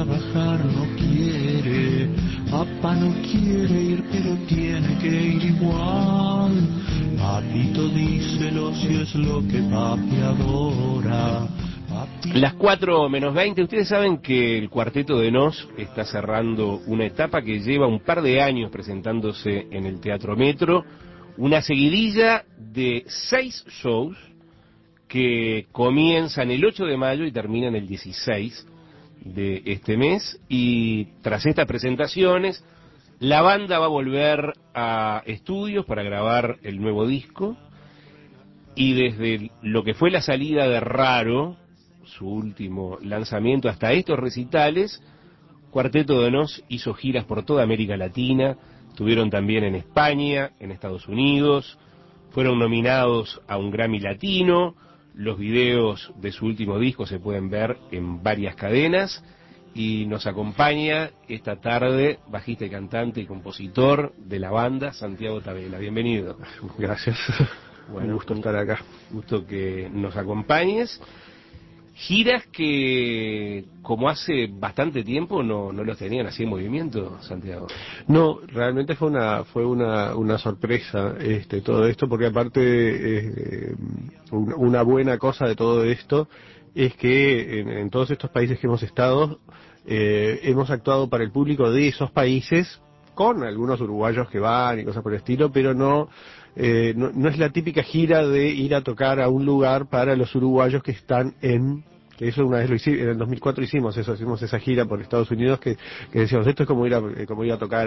trabajar no quiere, papá no quiere ir pero tiene que ir igual. Papito díselo si es lo que papi adora. Las 4:20, ustedes saben que el Cuarteto de Nos está cerrando una etapa que lleva un par de años presentándose en el Teatro Metro, una seguidilla de 6 shows que comienzan el 8 de mayo y terminan el 16 de este mes, y tras estas presentaciones la banda va a volver a estudios para grabar el nuevo disco, y desde lo que fue la salida de Raro, su último lanzamiento, hasta estos recitales, Cuarteto de Nos hizo giras por toda América Latina, estuvieron también en España, en Estados Unidos, fueron nominados a un Grammy Latino, los videos de su último disco se pueden ver en varias cadenas, y nos acompaña esta tarde bajista y cantante y compositor de la banda, Santiago Tabela. Bienvenido. Gracias. Bueno, un gusto estar acá. Gusto que nos acompañes. Giras que, como hace bastante tiempo, no los tenían así en movimiento, Santiago. No, realmente fue una sorpresa todo esto, porque aparte una buena cosa de todo esto es que en todos estos países que hemos estado, hemos actuado para el público de esos países, con algunos uruguayos que van y cosas por el estilo, pero no es la típica gira de ir a tocar a un lugar para los uruguayos que están que eso una vez lo hicimos, en el 2004 hicimos esa gira por Estados Unidos que decíamos, esto es como ir a tocar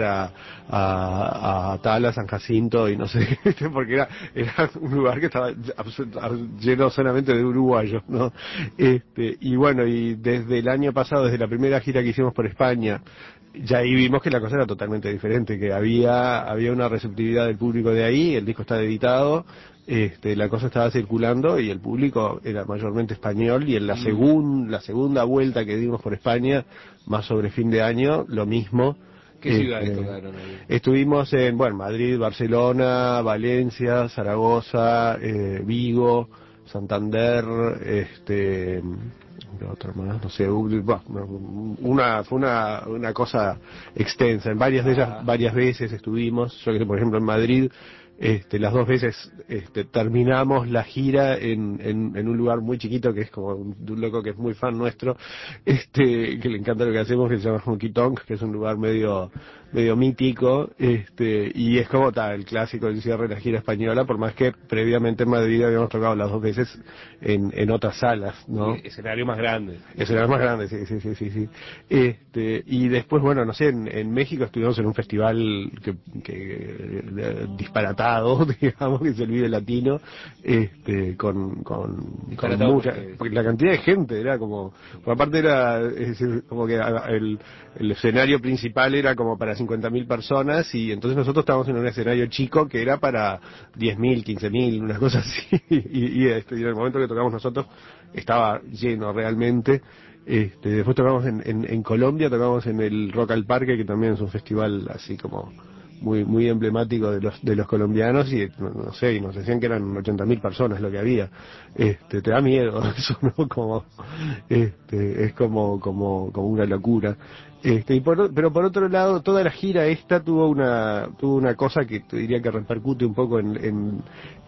a Tala, San Jacinto y no sé, porque era un lugar que estaba lleno solamente de uruguayos, ¿no? Y bueno, y desde el año pasado, desde la primera gira que hicimos por España, ya ahí vimos que la cosa era totalmente diferente, que había una receptividad del público de ahí, el disco está editado, la cosa estaba circulando y el público era mayormente español, y en la segunda vuelta que dimos por España, más sobre fin de año, lo mismo. ¿Qué ciudades tocaron ahí? Estuvimos en, Madrid, Barcelona, Valencia, Zaragoza, Vigo, Santander, otra más, no sé, fue una cosa extensa. En varias de ellas, varias veces estuvimos. Yo que sé, por ejemplo, en Madrid, las 2 veces terminamos la gira en un lugar muy chiquito que es como de un loco que es muy fan nuestro, que le encanta lo que hacemos, que se llama Honky Tonk, que es un lugar medio mítico, y es como el clásico del cierre de la gira española, por más que previamente en Madrid habíamos tocado las 2 veces en otras salas, ¿no? Escenario más grande. Escenario más grande, sí. Y después, no sé, en México estuvimos en un festival que disparatado, digamos, que es el Vive Latino, con mucha, porque la cantidad de gente era como, por aparte es decir, como que el escenario principal era como para 50.000 personas, y entonces nosotros estábamos en un escenario chico que era para 10.000, 15.000, una cosa así, y en el momento que tocamos nosotros estaba lleno realmente. Después tocamos en Colombia, tocamos en el Rock al Parque, que también es un festival así como muy emblemático de los colombianos, y no sé, y nos decían que eran 80.000 personas lo que había. Te da miedo eso, ¿no? Como es como una locura. Pero por otro lado, toda la gira esta tuvo una cosa que te diría que repercute un poco en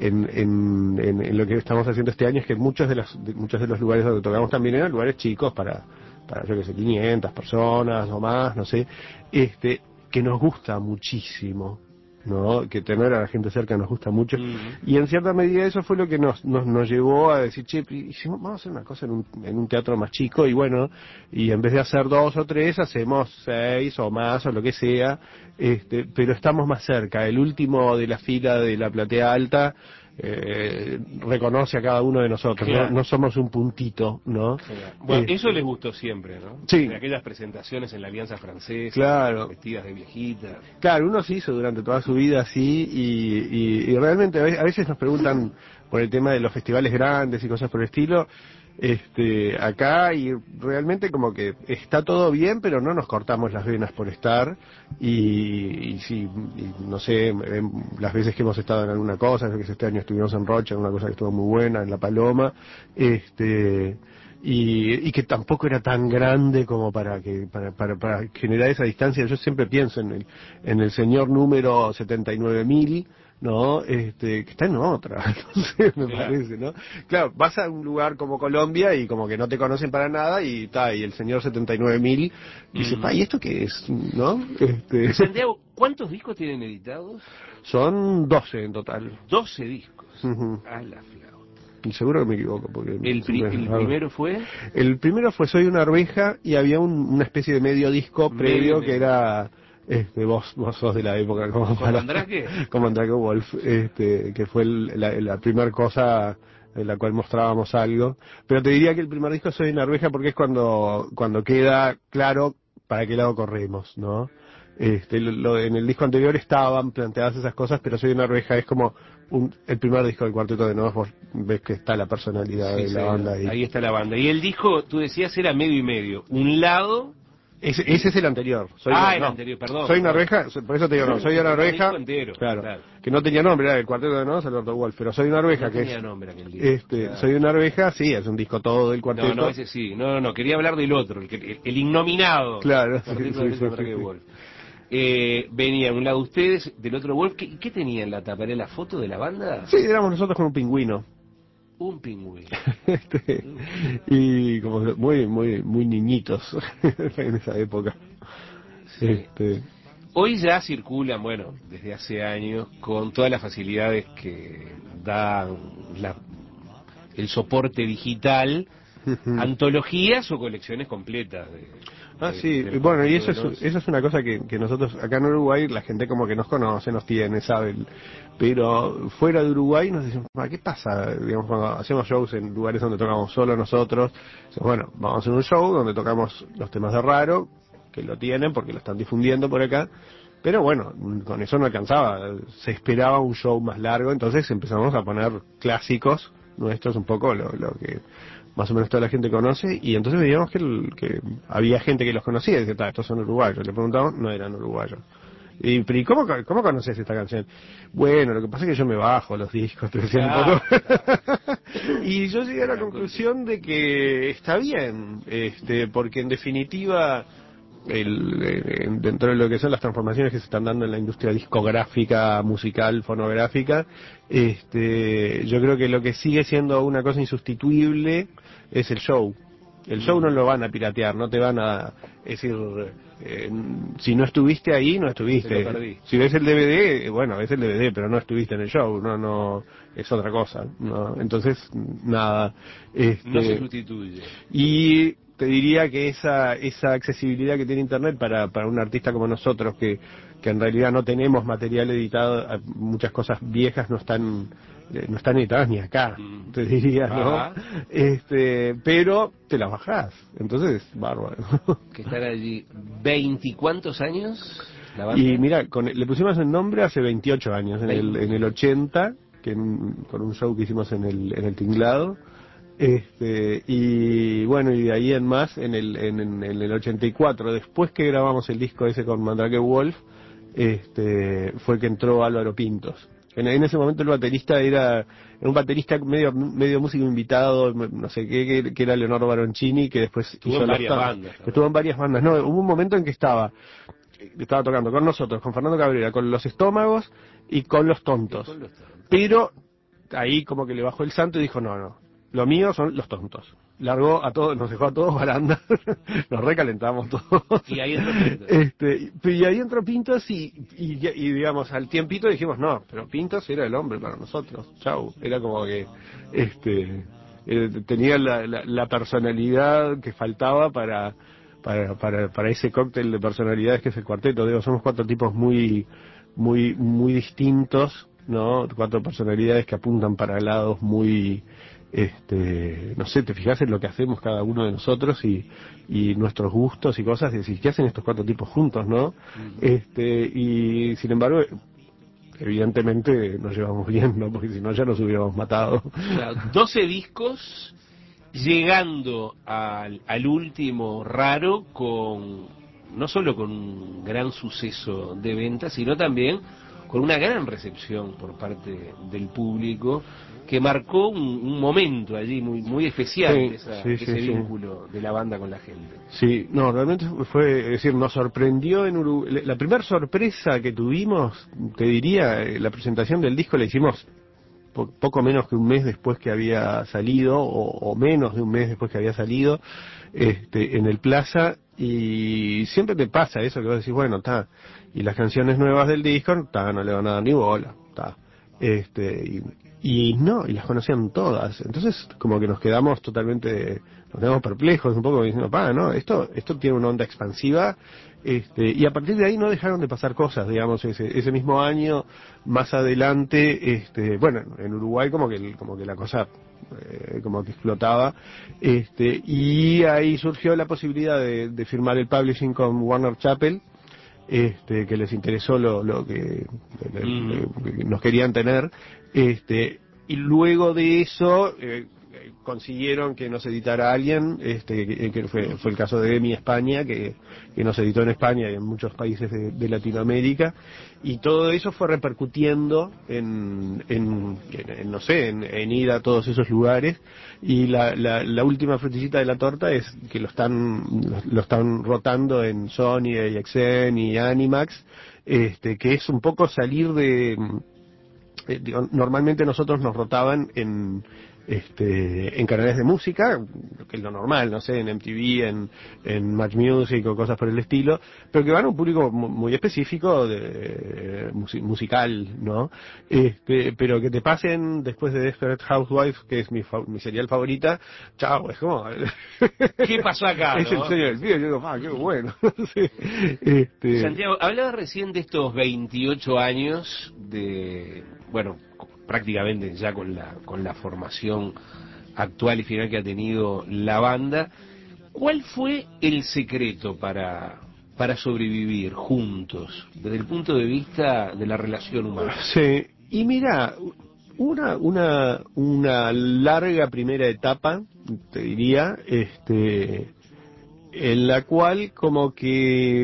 lo que estamos haciendo este año, es que muchos de los lugares donde tocamos también eran lugares chicos para yo que sé, 500 personas o más, no sé, que nos gusta muchísimo, ¿no? Que tener a la gente cerca nos gusta mucho, y en cierta medida eso fue lo que nos llevó a decir, che, vamos a hacer una cosa en un teatro más chico, y en vez de hacer 2 o 3, hacemos 6 o más, o lo que sea, pero estamos más cerca. El último de la fila de la platea alta reconoce a cada uno de nosotros, claro. No somos un puntito, ¿no? Claro. Bueno, eso les gustó siempre, ¿no? Sí. En aquellas presentaciones en la Alianza Francesa, claro, vestidas de viejitas. Claro, uno se hizo durante toda su vida así, y realmente a veces nos preguntan por el tema de los festivales grandes y cosas por el estilo, acá, y realmente como que está todo bien, pero no nos cortamos las venas por estar, y sí, no sé, las veces que hemos estado en alguna cosa, yo que sé, este año estuvimos en Rocha, en una cosa que estuvo muy buena, en La Paloma, y que tampoco era tan grande como para generar esa distancia. Yo siempre pienso en el señor número 79.000, ¿no? Que está en otra, entonces me parece, ¿no? Claro, vas a un lugar como Colombia y como que no te conocen para nada y el señor 79.000 dice, ¿y esto qué es? ¿No? Santiago, ¿cuántos discos tienen editados? Son 12 en total. 12 discos. A la flauta. Y seguro que me equivoco, porque ¿El primero fue? El primero fue Soy una arveja y había una especie de medio disco previo que era vos sos de la época como Mandrake, como Mandrake Wolf, que fue la primera cosa en la cual mostrábamos algo. Pero te diría que el primer disco es Soy una arveja porque es cuando queda claro para qué lado corremos, ¿no? En el disco anterior estaban planteadas esas cosas, pero Soy una arveja es como el primer disco del Cuarteto de Nos. Vos ves que está la personalidad de la banda ahí. Ahí está la banda. Y el disco, tú decías, era medio y medio. Un lado... Ese es el anterior. El anterior, perdón. Soy una arveja, por eso te digo, Soy una arveja, entero, claro, que no tenía nombre, era el Cuarteto de Nos, Alberto Wolf, pero Soy una arveja, no que tenía nombre aquel disco, claro. Soy una arveja, sí, es un disco todo del cuarteto. No, ese sí, no, quería hablar del otro, el innominado. Claro, sí. Venía un lado ustedes, del otro Wolf. ¿Qué tenía en la tapa? ¿Era la foto de la banda? Sí, éramos nosotros con un pingüino. Un pingüino. Y como muy niñitos en esa época. Sí. Hoy ya circulan, bueno, desde hace años, con todas las facilidades que da el soporte digital, antologías o colecciones completas. Sí, bueno, y eso es una cosa que nosotros acá en Uruguay, la gente como que nos conoce, nos tiene, sabe, pero fuera de Uruguay nos dicen, ¿qué pasa? Digamos, cuando hacemos shows en lugares donde tocamos solo nosotros, decimos, bueno, vamos a hacer un show donde tocamos los temas de Raro, que lo tienen porque lo están difundiendo por acá, pero bueno, con eso no alcanzaba, se esperaba un show más largo, entonces empezamos a poner clásicos nuestros, un poco lo que más o menos toda la gente conoce, y entonces veíamos que había gente que los conocía y decía, estos son uruguayos. Le preguntamos, no eran uruguayos. Pero ¿y cómo conoces esta canción? Bueno, lo que pasa es que yo me bajo los discos, te decía un poco. Y yo llegué a la conclusión de que está bien, porque en definitiva, dentro de lo que son las transformaciones que se están dando en la industria discográfica, musical, fonográfica, yo creo que lo que sigue siendo una cosa insustituible es el show. El show no lo van a piratear, no te van a decir, si no estuviste ahí, no estuviste. Si ves el DVD, bueno, ves el DVD, pero no estuviste en el show, no es otra cosa, ¿no? Entonces, nada. No se sustituye. Y te diría que esa accesibilidad que tiene Internet para un artista como nosotros, que en realidad no tenemos material editado, muchas cosas viejas no están editadas ni acá, te diría, ¿no? Pero te las bajás, entonces, bárbaro. Que estar allí, ¿20 cuántos años? La banda? Y mira, le pusimos el nombre hace 28 años, en el 80, con un show que hicimos en el Tinglado. Y bueno, y de ahí en más, en el 84, después que grabamos el disco ese con Mandrake Wolf, fue que entró Álvaro Pintos. En ese momento el baterista era un baterista medio músico invitado, no sé qué, que era Leonardo Baroncini, que después estuvo en varias bandas. Estuvo en varias bandas. No, hubo un momento en que estaba tocando con nosotros, con Fernando Cabrera, con Los Estómagos y con Los Tontos. Pero ahí como que le bajó el santo y dijo, no, lo mío son Los Tontos. Largó a todos, nos dejó a todos baranda, nos recalentamos todos. Y ahí entró Pintos. Y ahí entró Pintos y digamos, al tiempito dijimos, no, pero Pintos era el hombre para nosotros. Chau. Era como que tenía la personalidad que faltaba para ese cóctel de personalidades que es el cuarteto. Digo, somos 4 tipos muy distintos, ¿no? 4 personalidades que apuntan para lados muy no sé, te fijas en lo que hacemos cada uno de nosotros y nuestros gustos y cosas, y decís, ¿qué hacen estos 4 tipos juntos, no? Y sin embargo, evidentemente nos llevamos bien, ¿no? Porque si no ya nos hubiéramos matado. Claro, 12 discos, llegando al último Raro no solo con un gran suceso de ventas, sino también con una gran recepción por parte del público, que marcó un momento allí muy especial, ese vínculo de la banda con la gente. Sí, no, realmente fue, es decir, nos sorprendió en Uruguay. La primera sorpresa que tuvimos, te diría, la presentación del disco la hicimos poco menos que un mes después que había salido, o menos de un mes después que había salido, en el Plaza, y siempre te pasa eso, que vos decís, bueno, está, y las canciones nuevas del disco, no le van a dar ni bola, está, y no, y las conocían todas, entonces como que nos quedamos perplejos un poco diciendo, no, esto tiene una onda expansiva, y a partir de ahí no dejaron de pasar cosas, digamos, ese mismo año, más adelante, bueno, en Uruguay como que la cosa como que explotaba, y ahí surgió la posibilidad de firmar el publishing con Warner Chappell, que les interesó lo que nos querían tener, y luego de eso consiguieron que nos editara alguien, que fue el caso de EMI España, que nos editó en España y en muchos países de Latinoamérica, y todo eso fue repercutiendo en ir a todos esos lugares, y la última frutillita de la torta es que lo están rotando en Sony, AXN y Animax, que es un poco salir de... normalmente nosotros nos rotaban en canales de música, que es lo normal, no sé, en MTV, en Match Music o cosas por el estilo, pero que van a un público muy específico musical, ¿no? Pero que te pasen después de Desperate Housewives, que es mi serial favorita, chao, es como... ¿Qué pasó acá? Es el sueño del pibe, yo digo, qué bueno. Sí. Santiago, hablabas recién de estos 28 años de, bueno, prácticamente ya con la formación actual y final que ha tenido la banda. ¿Cuál fue el secreto para sobrevivir juntos desde el punto de vista de la relación humana? Sí, y mira, una larga primera etapa, te diría, en la cual como que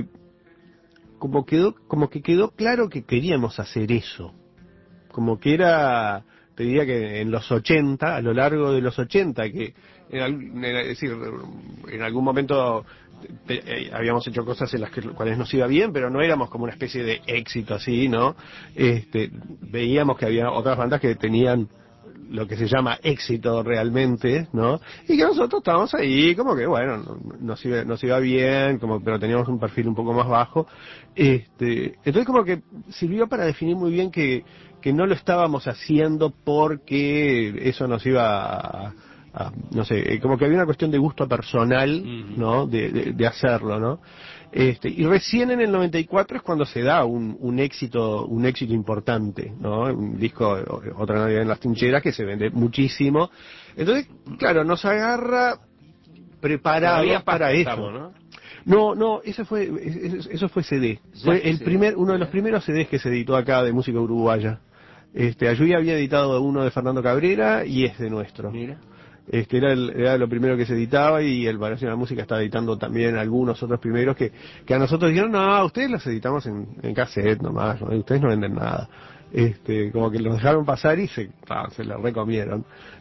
quedó claro que queríamos hacer eso. Como que era, te diría que en los 80, a lo largo de los 80, que es decir, en algún momento habíamos hecho cosas en las cuales nos iba bien, pero no éramos como una especie de éxito así, ¿no? Veíamos que había otras bandas que tenían lo que se llama éxito realmente, ¿no? Y que nosotros estábamos ahí, como que bueno, nos iba bien, pero teníamos un perfil un poco más bajo. Entonces como que sirvió para definir muy bien que no lo estábamos haciendo porque eso nos iba no sé, como que había una cuestión de gusto personal, ¿no? De hacerlo, ¿no? Y recién en el 94 es cuando se da un éxito importante, ¿no? Un disco, Otra Navidad en las Trincheras, que se vende muchísimo. Entonces, claro, nos agarra preparados para eso. No, eso fue CD. Fue uno de los primeros CDs que se editó acá de música uruguaya. Ayuí había editado uno de Fernando Cabrera y este nuestro. Mira. Era lo primero que se editaba, y el Palacio de la Música está editando también algunos otros primeros que a nosotros dijeron, no, ustedes los editamos en cassette nomás, ¿no? Ustedes no venden nada. Como que los dejaron pasar y se lo recomieron.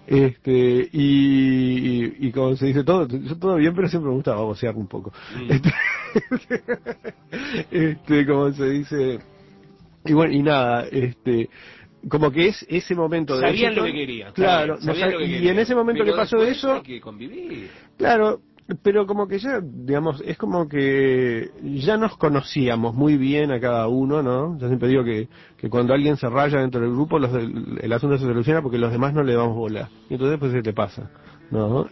Y como se dice, todo bien, pero siempre me gusta babosear un poco. Como se dice, y bueno, y nada, como que es ese momento de sabían lo que querían, claro, sabían lo que querían. Y en ese momento pero que pasó eso, hay que convivir. Claro, pero como que ya, digamos, es como que ya nos conocíamos muy bien a cada uno, ¿no? Yo siempre digo que cuando alguien se raya dentro del grupo, el asunto se soluciona porque los demás no le damos bola, y entonces pues se te pasa, ¿no?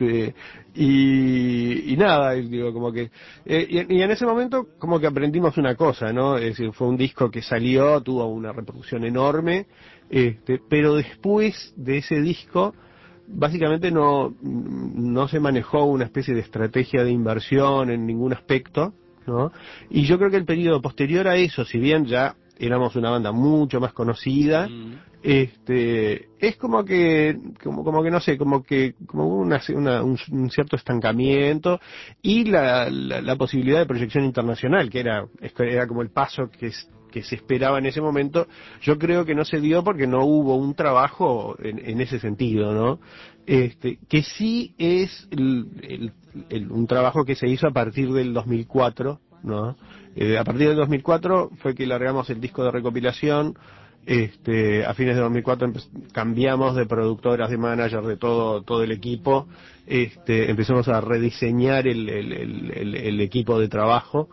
Y nada, digo, como que y en ese momento como que aprendimos una cosa, ¿no? Es decir, fue un disco que salió, tuvo una repercusión enorme, pero después de ese disco básicamente no se manejó una especie de estrategia de inversión en ningún aspecto, ¿no? Y yo creo que el periodo posterior a eso, si bien ya éramos una banda mucho más conocida, es como que no sé, como un cierto estancamiento, y la posibilidad de proyección internacional, que era como el paso que que se esperaba en ese momento, yo creo que no se dio porque no hubo un trabajo en ese sentido, ¿no? Que sí es un trabajo que se hizo a partir del 2004, ¿no? A partir del 2004 fue que largamos el disco de recopilación. A fines de 2004 cambiamos de productoras, de manager, de todo el equipo. Empezamos a rediseñar el equipo de trabajo.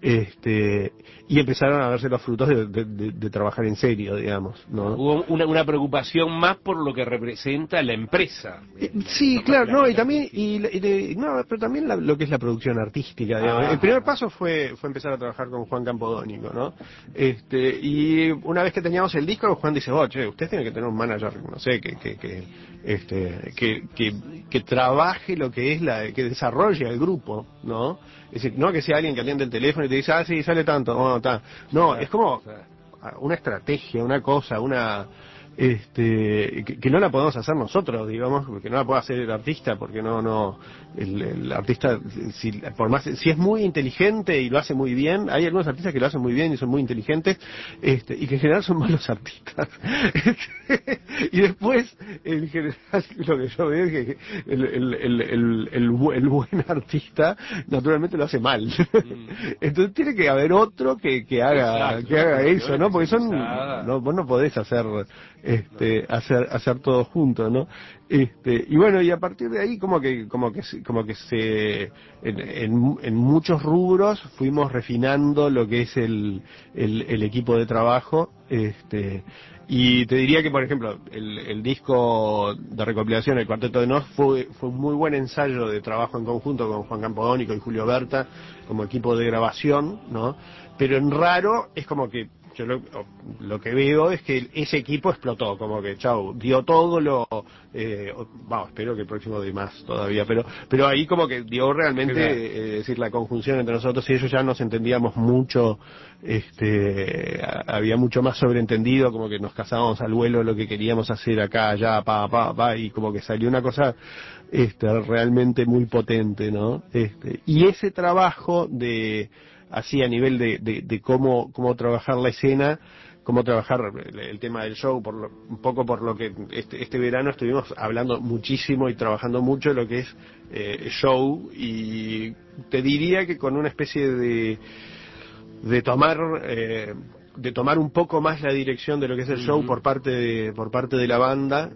Y empezaron a verse los frutos de trabajar en serio, digamos, ¿no? Hubo una preocupación más por lo que representa la empresa. Sí, claro, no, y también, no, pero también lo que es la producción artística, digamos. El primer paso fue empezar a trabajar con Juan Campodónico, ¿no? Y una vez que teníamos el disco, Juan dice, che, usted tiene que tener un manager, no sé, que trabaje lo que es que desarrolle el grupo, ¿no? Es decir, no que sea alguien que atiende el teléfono y te dice, sí, sale tanto, no, es como una estrategia, una cosa, que no la podemos hacer nosotros, digamos, que no la puede hacer el artista, porque el artista, si es muy inteligente y lo hace muy bien, hay algunos artistas que lo hacen muy bien y son muy inteligentes, y que en general son malos artistas. Y después, en general, lo que yo veo es que el buen artista, naturalmente lo hace mal. Entonces tiene que haber otro que haga eso, ¿no? Porque vos no podés hacer todo junto, ¿no? Y bueno, y a partir de ahí como que en muchos rubros fuimos refinando lo que es el equipo de trabajo. Y te diría que, por ejemplo, el disco de recopilación, el Cuarteto de Nos, fue un muy buen ensayo de trabajo en conjunto con Juan Campodónico y Julio Berta como equipo de grabación, ¿no? Pero en Raro es como que yo lo que veo es que ese equipo explotó, como que dio todo espero que el próximo dé más todavía, pero ahí como que dio realmente, decir, la conjunción entre nosotros y ellos, ya nos entendíamos mucho, había mucho más sobreentendido, como que nos casábamos al vuelo lo que queríamos hacer acá, allá, y como que salió una cosa realmente muy potente, ¿no? Y ese trabajo así a nivel de cómo trabajar la escena, cómo trabajar el tema del show, un poco por lo que este verano estuvimos hablando muchísimo y trabajando mucho lo que es show, y te diría que con una especie de tomar un poco más la dirección de lo que es el show por parte de la banda,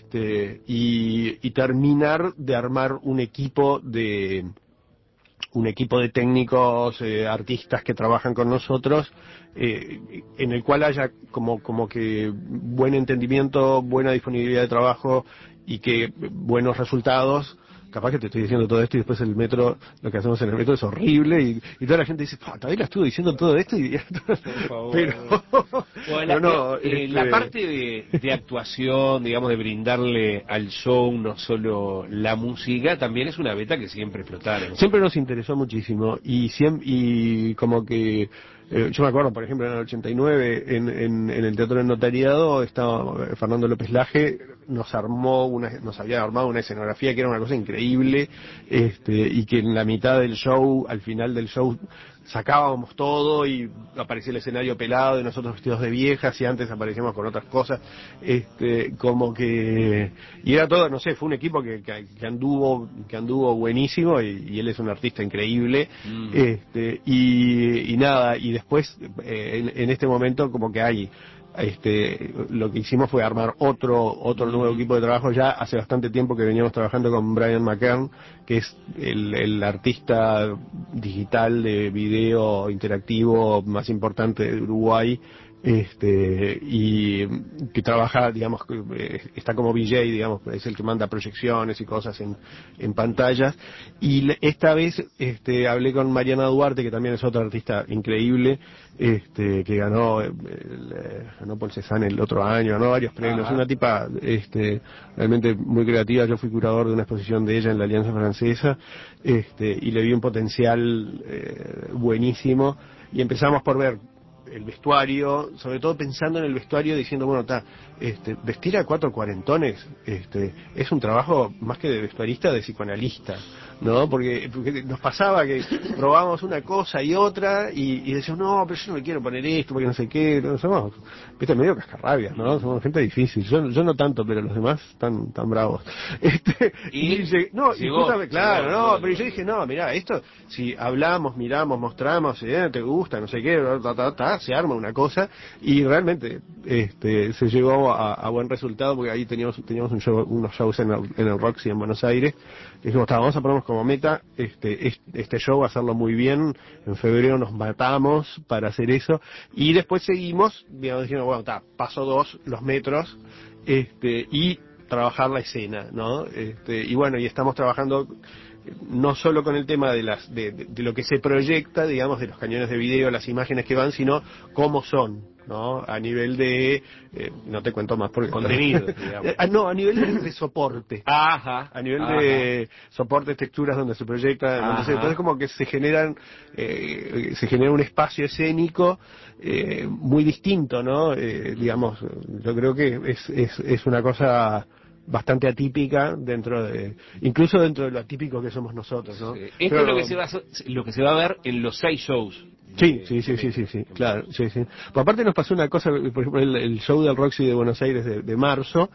y terminar de armar un equipo de técnicos, artistas que trabajan con nosotros, en el cual haya como que buen entendimiento, buena disponibilidad de trabajo y que buenos resultados. Capaz que te estoy diciendo todo esto y después lo que hacemos en el metro es horrible, y toda la gente dice, todavía la estuvo diciendo todo esto, por favor. La parte de actuación, digamos, de brindarle al show no solo la música, también es una beta que siempre explotaron. Siempre nos interesó muchísimo, y como que yo me acuerdo, por ejemplo, en el 89, en el Teatro del Notariado, estaba Fernando López Laje, nos había armado una escenografía que era una cosa increíble, y que en la mitad del show, al final del show, sacábamos todo y aparecía el escenario pelado y nosotros vestidos de viejas, y antes aparecíamos con otras cosas, como que, y era todo, no sé, fue un equipo que anduvo buenísimo, y él es un artista increíble, y nada, y después en este momento como que hay lo que hicimos fue armar otro nuevo equipo de trabajo. Ya hace bastante tiempo que veníamos trabajando con Brian McKern, que es el artista digital de video interactivo más importante de Uruguay, y que trabaja, digamos, está como VJ, digamos, es el que manda proyecciones y cosas en pantallas. Y esta vez hablé con Mariana Duarte, que también es otra artista increíble, que ganó Paul Cézanne el otro año, ganó varios premios. Una tipa realmente muy creativa. Yo fui curador de una exposición de ella en la Alianza Francesa, y le vi un potencial buenísimo, y empezamos por ver el vestuario, sobre todo pensando en el vestuario, diciendo, bueno, vestir a 4 cuarentones, es un trabajo más que de vestuarista, de psicoanalista, ¿no? Porque nos pasaba que probábamos una cosa y otra, y decíamos, no, pero yo no me quiero poner esto, porque no sé qué, no somos, viste, medio cascarrabias, ¿no? Somos gente difícil, yo no tanto, pero los demás tan bravos. Y justamente, claro, no, pero yo dije, no, mirá, esto, si hablamos, miramos, mostramos, te gusta, no sé qué, se arma una cosa, y realmente se llegó a buen resultado, porque ahí teníamos unos shows en el Roxy en Buenos Aires, y dijimos, vamos a ponernos como meta este show, hacerlo muy bien, en febrero nos matamos para hacer eso, y después seguimos, digamos, diciendo, bueno, paso 2, los metros, y trabajar la escena, ¿no? Y bueno, y estamos trabajando no solo con el tema de lo que se proyecta, digamos, de los cañones de video, las imágenes que van, sino cómo son, ¿no? A nivel de, no te cuento más porque... Contenido, digamos. No, a nivel de soporte. Ajá. A nivel de soportes, texturas donde se proyecta, entonces como que se genera un espacio escénico muy distinto, ¿no? Digamos, yo creo que es una cosa bastante atípica incluso dentro de lo atípico que somos nosotros, ¿no? Sí. Esto es lo que se va a ver en los 6 shows. Sí, claro, sí. Pero aparte nos pasó una cosa, por ejemplo, el show del Roxy de Buenos Aires de marzo,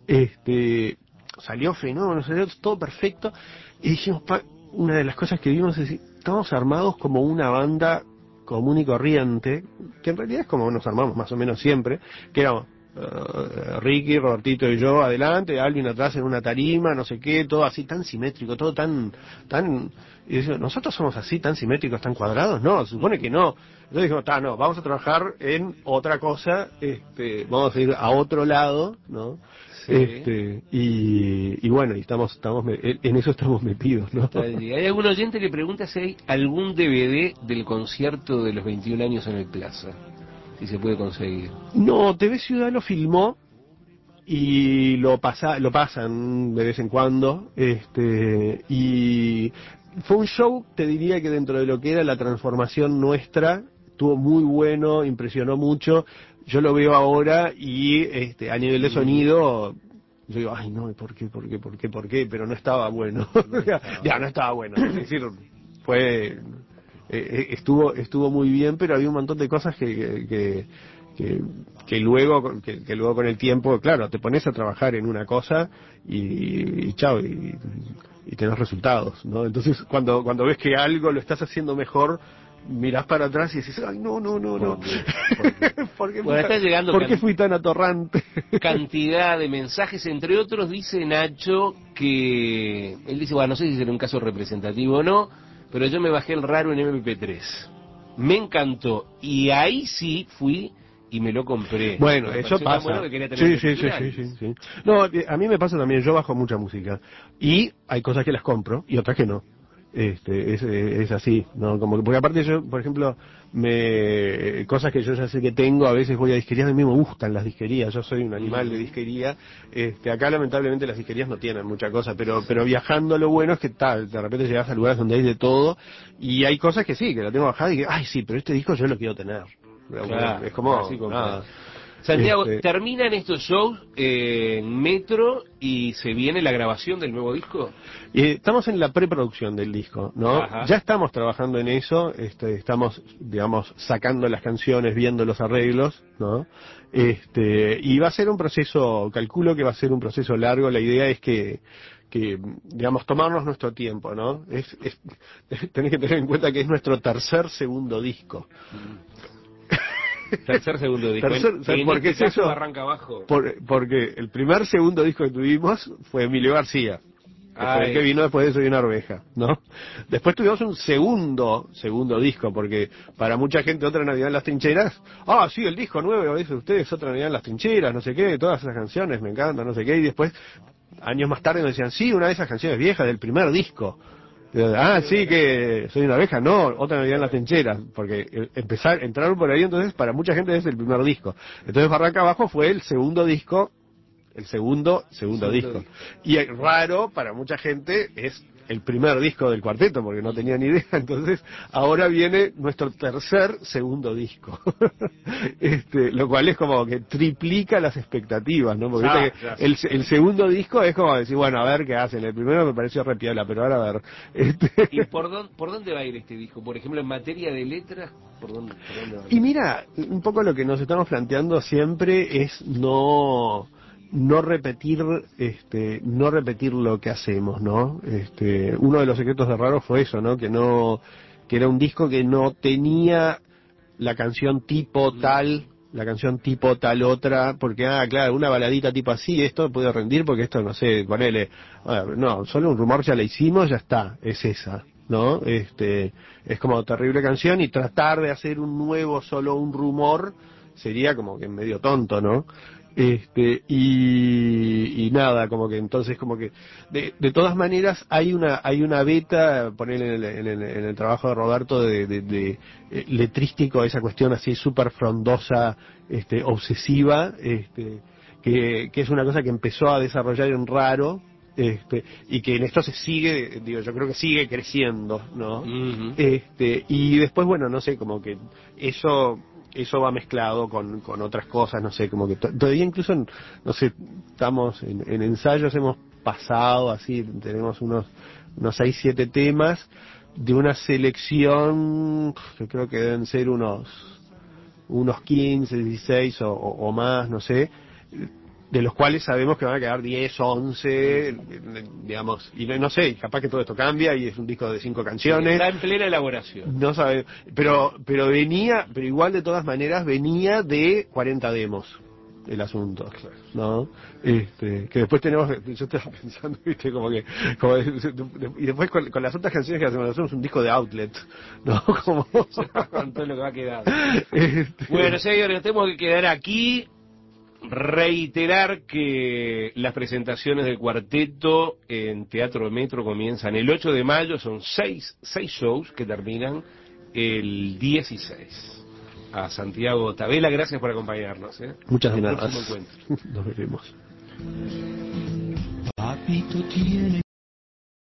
salió fenómeno, salió todo perfecto, y dijimos, una de las cosas que vimos es, estamos armados como una banda común y corriente, que en realidad es como nos armamos más o menos siempre, que éramos Ricky, Robertito y yo adelante, Alvin atrás en una tarima, no sé qué, todo así tan simétrico, todo tan y decimos, nosotros somos así tan simétricos, tan cuadrados, no, se supone que no. Entonces dijimos, no, vamos a trabajar en otra cosa, vamos a ir a otro lado, ¿no? Sí. Y bueno, y estamos en eso estamos metidos, ¿no? Hay algún oyente que pregunta si hay algún DVD del concierto de los 21 años en el Plaza, si se puede conseguir. No, TV Ciudad lo filmó y lo pasan de vez en cuando, y fue un show, te diría que dentro de lo que era la transformación nuestra, estuvo muy bueno, impresionó mucho. Yo lo veo ahora y a nivel de sonido, yo digo, ay no, ¿por qué? Pero no estaba bueno. No estaba bueno. Es decir, estuvo muy bien, pero había un montón de cosas que luego con el tiempo, claro, te pones a trabajar en una cosa y chao, y tenés resultados, ¿no? Entonces cuando ves que algo lo estás haciendo mejor, mirás para atrás y decís, ay, no. ¿Por qué fui tan atorrante? Cantidad de mensajes, entre otros dice Nacho que él dice, bueno, no sé si será un caso representativo o no, pero yo me bajé el raro en MP3, me encantó, y ahí sí fui y me lo compré. Bueno, eso pasa. Sí. No, a mí me pasa también, yo bajo mucha música y hay cosas que las compro y otras que no. Es así, ¿no? Como que, porque aparte yo, por ejemplo, cosas que yo ya sé que tengo, a veces voy a disquerías, a mí me gustan las disquerías, yo soy un animal de disquería, acá lamentablemente las disquerías no tienen mucha cosa, pero viajando lo bueno es que de repente llegas a lugares donde hay de todo, y hay cosas que sí, que la tengo bajada y que, ay sí, pero este disco yo lo quiero tener. Claro, es como, así Santiago, ¿terminan estos shows en Metro y se viene la grabación del nuevo disco? Estamos en la preproducción del disco, ¿no? Ajá. Ya estamos trabajando en eso, estamos, digamos, sacando las canciones, viendo los arreglos, ¿no? Y va a ser un proceso, calculo que va a ser un proceso largo, la idea es que digamos, tomarnos nuestro tiempo, ¿no? Tenés que tener en cuenta que es nuestro segundo disco. Segundo disco. ¿Por qué es eso? Arranca abajo. Porque el segundo disco que tuvimos fue Emilio García, que fue el que vino después de Soy una arveja, ¿no? Después tuvimos un segundo disco, porque para mucha gente Otra Navidad en las Trincheras, sí, el disco nuevo, dicen ustedes, Otra Navidad en las Trincheras, no sé qué, todas esas canciones me encantan, no sé qué, y después, años más tarde me decían, sí, una de esas canciones viejas del primer disco. Sí, que Soy una abeja, no, Otra Navidad en las Trincheras, porque entraron por ahí, entonces para mucha gente es el primer disco. Entonces Barranca Abajo fue el segundo disco, el segundo disco. Y raro para mucha gente es el primer disco del cuarteto, porque no tenía ni idea. Entonces, ahora viene nuestro segundo disco. Lo cual es como que triplica las expectativas, ¿no? Porque viste que el segundo disco es como decir, bueno, a ver qué hacen. El primero me pareció re piola, pero ahora a ver. ¿Y por dónde va a ir este disco? Por ejemplo, en materia de letras, ¿por dónde va a ir? Y mira, un poco lo que nos estamos planteando siempre es no repetir lo que hacemos, ¿no? Uno de los secretos de Raro fue eso, ¿no? Que era un disco que no tenía la canción tipo tal, la canción tipo tal otra, porque claro, una baladita tipo así, esto puede rendir porque esto, no sé, ponele, no, solo un rumor ya la hicimos, ya está, es esa, ¿no? Es como terrible canción, y tratar de hacer un nuevo solo un rumor sería como que medio tonto, ¿no? Y nada, como que entonces como que de todas maneras hay una beta, poner en el trabajo de Roberto de letrístico, esa cuestión así súper frondosa, obsesiva, que es una cosa que empezó a desarrollar en Raro, y que en esto se sigue, digo, yo creo que sigue creciendo, ¿no? Uh-huh. Y después, bueno, no sé, como que eso va mezclado con otras cosas, no sé, como que todavía incluso, no sé, estamos en ensayos, hemos pasado así, tenemos unos 6-7 temas de una selección que creo que deben ser unos 15, 16 o más, no sé, de los cuales sabemos que van a quedar 10, 11, digamos, y no sé, capaz que todo esto cambia y es un disco de 5 canciones. Está en plena elaboración. No sabe, pero igual de todas maneras venía de 40 demos el asunto, ¿no? Que después tenemos, yo estaba pensando, viste, y después con las otras canciones que hacemos un disco de outlet, ¿no? Como con todo lo que va a quedar. Bueno, señores, tenemos que quedar aquí. Reiterar que las presentaciones del cuarteto en Teatro Metro comienzan el 8 de mayo, son 6 shows que terminan el 16. A Santiago Tabela, gracias por acompañarnos. Muchas gracias. Hasta el próximo encuentro. Nos veremos. Papito tiene